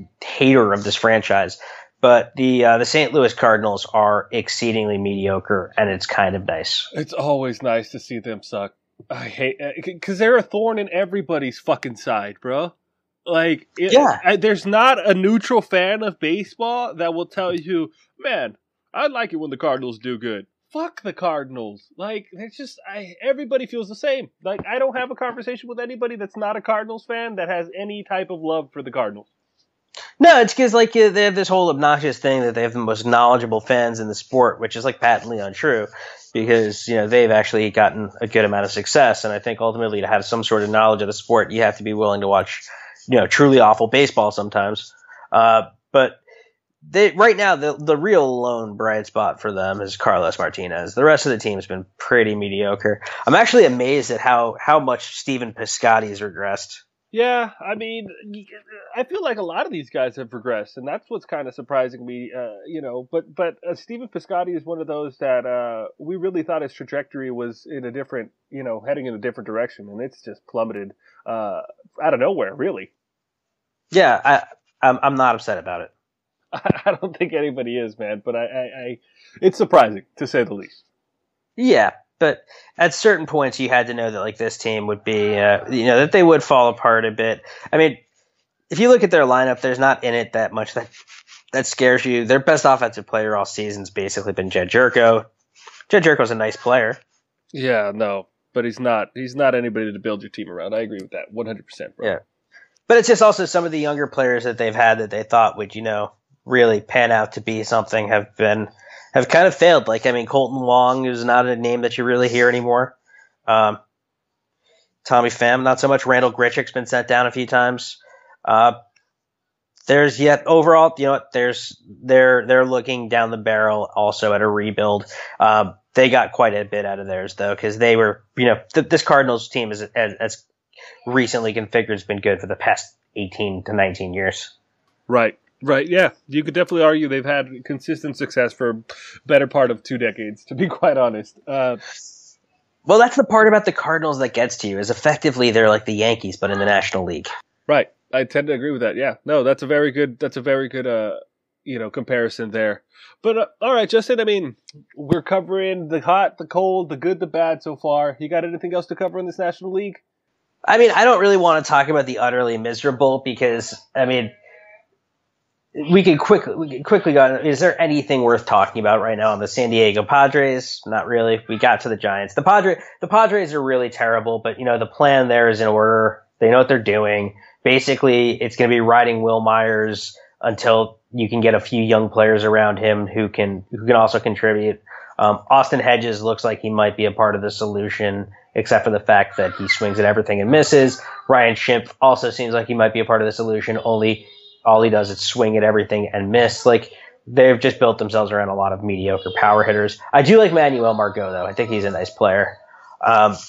hater of this franchise. But the uh, the Saint Louis Cardinals are exceedingly mediocre, and it's kind of nice. It's always nice to see them suck. I hate because they're a thorn in everybody's fucking side, bro. Like, it, yeah, I, there's not a neutral fan of baseball that will tell you, man, I like it when the Cardinals do good. Fuck the Cardinals. Like, they're just, I, everybody feels the same. Like, I don't have a conversation with anybody that's not a Cardinals fan that has any type of love for the Cardinals. No, it's because like they have this whole obnoxious thing that they have the most knowledgeable fans in the sport, which is like patently untrue, because you know they've actually gotten a good amount of success, and I think ultimately to have some sort of knowledge of the sport, you have to be willing to watch, you know, truly awful baseball sometimes. Uh, but they right now the the real lone bright spot for them is Carlos Martinez. The rest of the team has been pretty mediocre. I'm actually amazed at how how much Stephen Piscotty has regressed. Yeah, I mean, I feel like a lot of these guys have regressed, and that's what's kind of surprising me, uh, you know. But but uh, Stephen Piscotty is one of those that uh, we really thought his trajectory was in a different, you know, heading in a different direction, and it's just plummeted uh, out of nowhere, really. Yeah, I, I'm I'm not upset about it. I don't think anybody is, man. But I, I, I it's surprising to say the least. Yeah. But at certain points, you had to know that like this team would be, uh, you know, that they would fall apart a bit. I mean, if you look at their lineup, there's not in it that much that that scares you. Their best offensive player all season's basically been Jed Jerko. Jed Jerko's a nice player. Yeah, no, but he's not. He's not anybody to build your team around. I agree with that, one hundred percent, bro. Yeah, but it's just also some of the younger players that they've had that they thought would, you know, really pan out to be something have been. have kind of failed. Like, I mean, Colton Wong is not a name that you really hear anymore. Um, Tommy Pham, not so much. Randall Grichuk's been sent down a few times. Uh, there's yet overall, you know what? There's they're they're looking down the barrel also at a rebuild. Um, they got quite a bit out of theirs though, because they were, you know, th- this Cardinals team is as, as recently configured has been good for the past eighteen to nineteen years. Right. Right, yeah. You could definitely argue they've had consistent success for a better part of two decades, to be quite honest. Uh, well, that's the part about the Cardinals that gets to you, is effectively they're like the Yankees, but in the National League. Right. I tend to agree with that, yeah. No, that's a very good, that's a very good, uh, you know, comparison there. But, uh, all right, Justin, I mean, we're covering the hot, the cold, the good, the bad so far. You got anything else to cover in this National League? I mean, I don't really want to talk about the utterly miserable because, I mean, We could quickly we could quickly go. Is there anything worth talking about right now on the San Diego Padres? Not really. We got to the Giants. The Padres the Padres are really terrible, but you know the plan there is in order. They know what they're doing. Basically, it's going to be riding Will Myers until you can get a few young players around him who can who can also contribute. Um, Austin Hedges looks like he might be a part of the solution, except for the fact that he swings at everything and misses. Ryan Schimpf also seems like he might be a part of the solution, only all he does is swing at everything and miss. Like, they've just built themselves around a lot of mediocre power hitters. I do like Manuel Margot, though. I think he's a nice player. Um,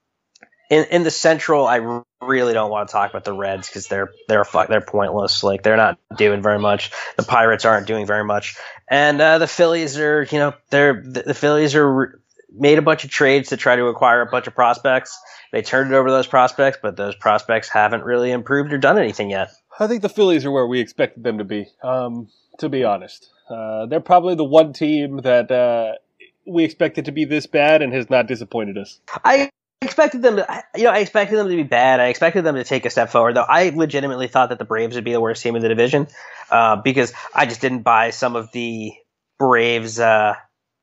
in in the Central, I really don't want to talk about the Reds because they're they're they're pointless. Like, they're not doing very much. The Pirates aren't doing very much, and uh, the Phillies are, you know, they're the, the Phillies are made a bunch of trades to try to acquire a bunch of prospects. They turned it over to those prospects, but those prospects haven't really improved or done anything yet. I think the Phillies are where we expected them to be, um, to be honest. Uh, they're probably the one team that uh, we expected to be this bad and has not disappointed us. I expected them to, you know, I expected them to be bad. I expected them to take a step forward, though. I legitimately thought that the Braves would be the worst team in the division uh, because I just didn't buy some of the Braves. Uh,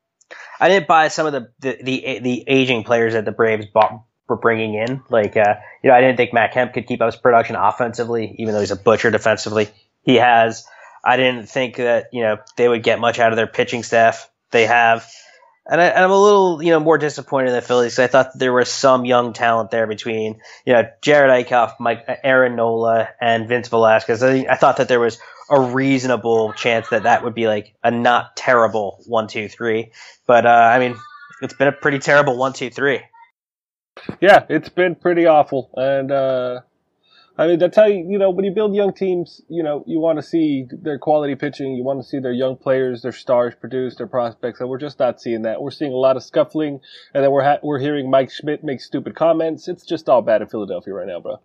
I didn't buy some of the, the, the, the aging players that the Braves bought. Were bringing in. Like, uh, you know, I didn't think Matt Kemp could keep up his production offensively, even though he's a butcher defensively. He has. I didn't think that, you know, they would get much out of their pitching staff. They have. And, I, and I'm a little, you know, more disappointed in the Phillies because I thought there was some young talent there between, you know, Jared Eichhoff, Mike, Aaron Nola, and Vince Velasquez. I, I thought that there was a reasonable chance that that would be like a not terrible one, two, three. But, uh, I mean, it's been a pretty terrible one, two, three. Yeah, it's been pretty awful. And, uh, I mean, that's how you, you know, when you build young teams, you know, you want to see their quality pitching. You want to see their young players, their stars produce, their prospects. And we're just not seeing that. We're seeing a lot of scuffling. And then we're ha- we're hearing Mike Schmidt make stupid comments. It's just all bad in Philadelphia right now, bro.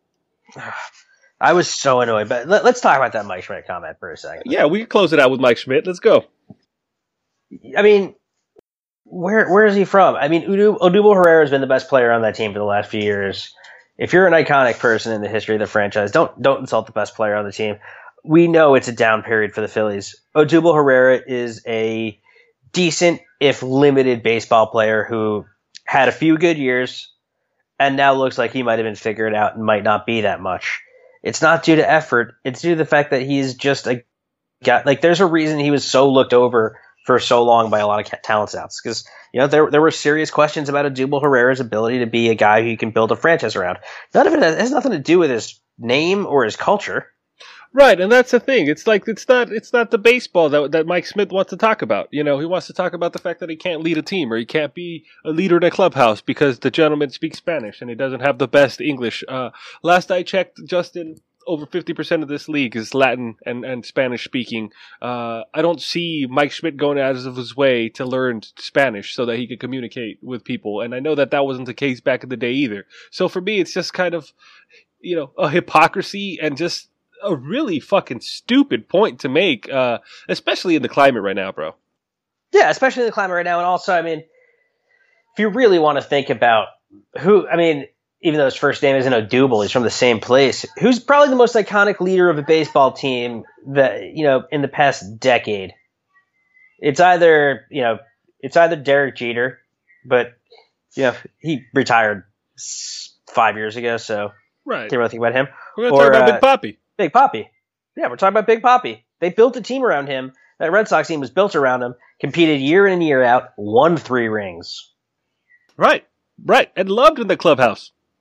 I was so annoyed. But let, let's talk about that Mike Schmidt comment for a second. Yeah, we can close it out with Mike Schmidt. Let's go. I mean, Where where is he from? I mean, Udu, Odubel Herrera has been the best player on that team for the last few years. If you're an iconic person in the history of the franchise, don't don't insult the best player on the team. We know it's a down period for the Phillies. Odubel Herrera is a decent, if limited, baseball player who had a few good years and now looks like he might have been figured out and might not be that much. It's not due to effort. It's due to the fact that he's just a guy. Like, there's a reason he was so looked over for so long by a lot of talent scouts, because you know there there were serious questions about Odubel Herrera's ability to be a guy who you can build a franchise around. None of it has, has nothing to do with his name or his culture. Right, and that's the thing. It's like it's not it's not the baseball that that Mike Smith wants to talk about. You know, he wants to talk about the fact that he can't lead a team or he can't be a leader in a clubhouse because the gentleman speaks Spanish and he doesn't have the best English. Uh, last I checked, Justin, over fifty percent of this league is Latin and, and Spanish speaking. Uh, I don't see Mike Schmidt going out of his way to learn Spanish so that he could communicate with people. And I know that that wasn't the case back in the day either. So for me, it's just kind of, you know, a hypocrisy and just a really fucking stupid point to make, uh, especially in the climate right now, bro. Yeah, especially in the climate right now. And also, I mean, if you really want to think about who, I mean, even though his first name isn't Odubel, he's from the same place. Who's probably the most iconic leader of a baseball team that, you know, in the past decade? It's either, you know, it's either Derek Jeter, but, you know, he retired five years ago, so right. Can't really think about him. We're going to talk about uh, Big Papi. Big Papi. Yeah, we're talking about Big Papi. They built a team around him. That Red Sox team was built around him, competed year in and year out, won three rings. Right, right, and loved in the clubhouse.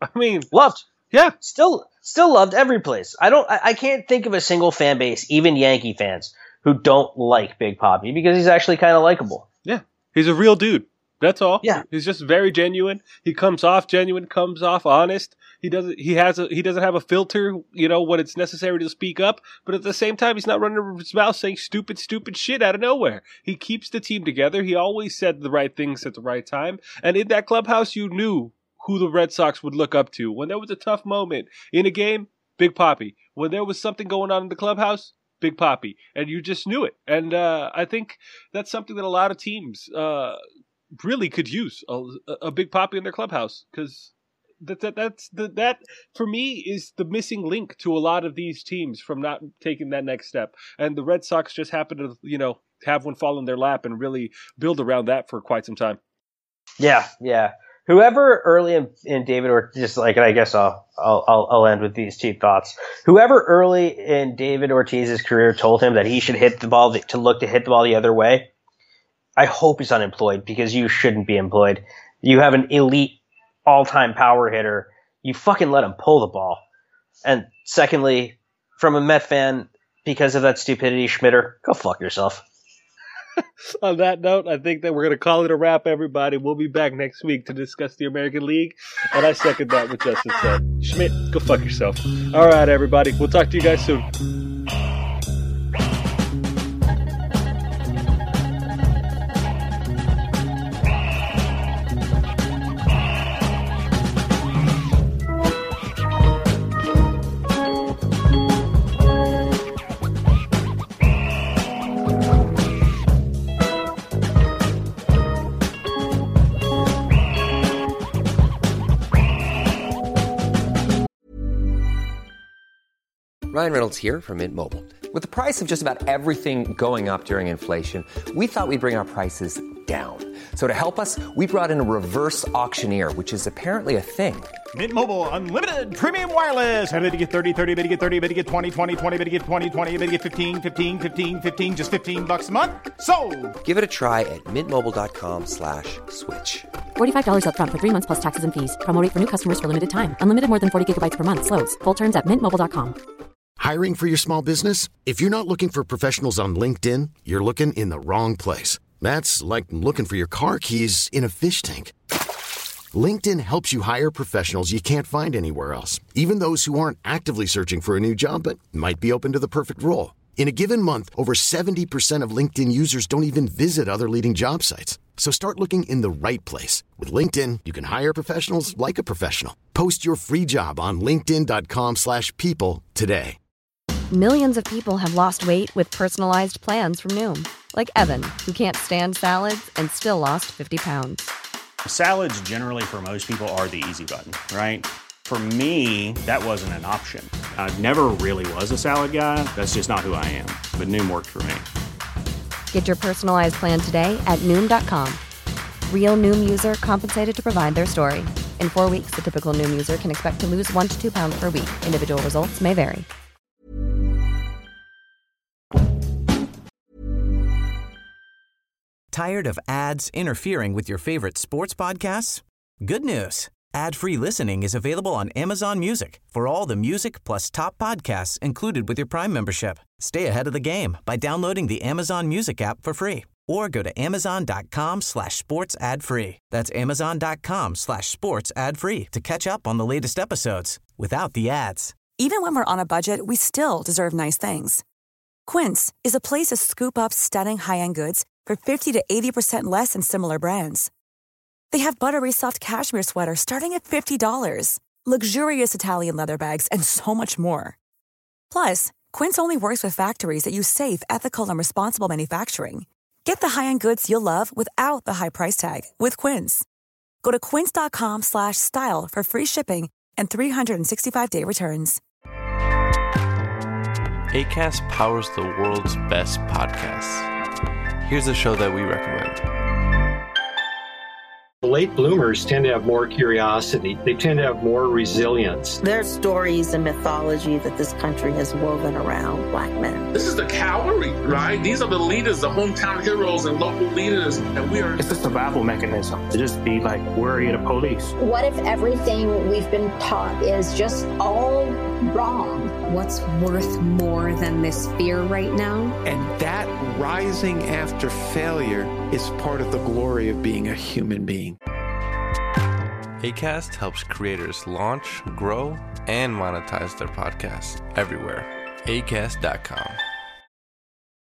I mean, loved. Yeah, still, still loved every place. I don't. I, I can't think of a single fan base, even Yankee fans, who don't like Big Papi because he's actually kind of likable. Yeah, he's a real dude. That's all. Yeah, he's just very genuine. He comes off genuine, comes off honest. He doesn't. He has a. He doesn't have a filter. You know when it's necessary to speak up, but at the same time, he's not running over his mouth saying stupid, stupid shit out of nowhere. He keeps the team together. He always said the right things at the right time, and in that clubhouse, you knew who the Red Sox would look up to when there was a tough moment in a game. Big Papi. When there was something going on in the clubhouse, Big Papi, and you just knew it. And uh, I think that's something that a lot of teams uh, really could use a, a Big Papi in their clubhouse, because that, that that's the, that for me is the missing link to a lot of these teams from not taking that next step. And the Red Sox just happen to, you know, have one fall in their lap and really build around that for quite some time. Yeah, yeah. Whoever early in, in David, or just like, I guess I'll, I'll I'll end with these two thoughts. Whoever early in David Ortiz's career told him that he should hit the ball to look to hit the ball the other way, I hope he's unemployed, because you shouldn't be employed. You have an elite all-time power hitter. You fucking let him pull the ball. And secondly, from a Met fan, because of that stupidity, Schmitter, go fuck yourself. On that note, I think that we're going to call it a wrap, everybody. We'll be back next week to discuss the American League, and I second that what Justin said. Schmidt, go fuck yourself. All right, everybody. We'll talk to you guys soon. Ryan Reynolds here from Mint Mobile. With the price of just about everything going up during inflation, we thought we'd bring our prices down. So to help us, we brought in a reverse auctioneer, which is apparently a thing. Mint Mobile Unlimited Premium Wireless. How to get thirty, thirty, bit to get thirty, bit to get twenty, twenty, twenty, bit to get twenty, twenty, bit to get fifteen, fifteen, fifteen, fifteen, just fifteen bucks a month? Sold! Give it a try at mintmobile.com slash switch. forty-five dollars up front for three months plus taxes and fees. Promo rate for new customers for limited time. Unlimited more than forty gigabytes per month. Slows full terms at mint mobile dot com. Hiring for your small business? If you're not looking for professionals on LinkedIn, you're looking in the wrong place. That's like looking for your car keys in a fish tank. LinkedIn helps you hire professionals you can't find anywhere else, even those who aren't actively searching for a new job but might be open to the perfect role. In a given month, over seventy percent of LinkedIn users don't even visit other leading job sites. So start looking in the right place. With LinkedIn, you can hire professionals like a professional. Post your free job on linkedin.com slash people today. Millions of people have lost weight with personalized plans from Noom. Like Evan, who can't stand salads and still lost fifty pounds. Salads generally for most people are the easy button, right? For me, that wasn't an option. I never really was a salad guy. That's just not who I am. But Noom worked for me. Get your personalized plan today at Noom dot com. Real Noom user compensated to provide their story. In four weeks, the typical Noom user can expect to lose one to two pounds per week. Individual results may vary. Tired of ads interfering with your favorite sports podcasts? Good news. Ad-free listening is available on Amazon Music for all the music plus top podcasts included with your Prime membership. Stay ahead of the game by downloading the Amazon Music app for free or go to amazon.com slash sports ad free. That's amazon.com slash sports ad free to catch up on the latest episodes without the ads. Even when we're on a budget, we still deserve nice things. Quince is a place to scoop up stunning high-end goods for fifty to eighty percent less than similar brands. They have buttery soft cashmere sweaters starting at fifty dollars, luxurious Italian leather bags, and so much more. Plus, Quince only works with factories that use safe, ethical, and responsible manufacturing. Get the high-end goods you'll love without the high price tag with Quince. Go to quince.com slash style for free shipping and three sixty-five day returns. Acast powers the world's best podcasts. Here's a show that we recommend. late bloomers tend to have more curiosity. They tend to have more resilience. There's stories and mythology that this country has woven around Black men. This is the cavalry, right? These are the leaders, the hometown heroes and local leaders, and we are... It's a survival mechanism to just be like worry of the police. What if everything we've been taught is just all wrong? What's worth more than this fear right now? And that rising after failure is part of the glory of being a human being. Acast helps creators launch, grow, and monetize their podcasts everywhere. acast dot com.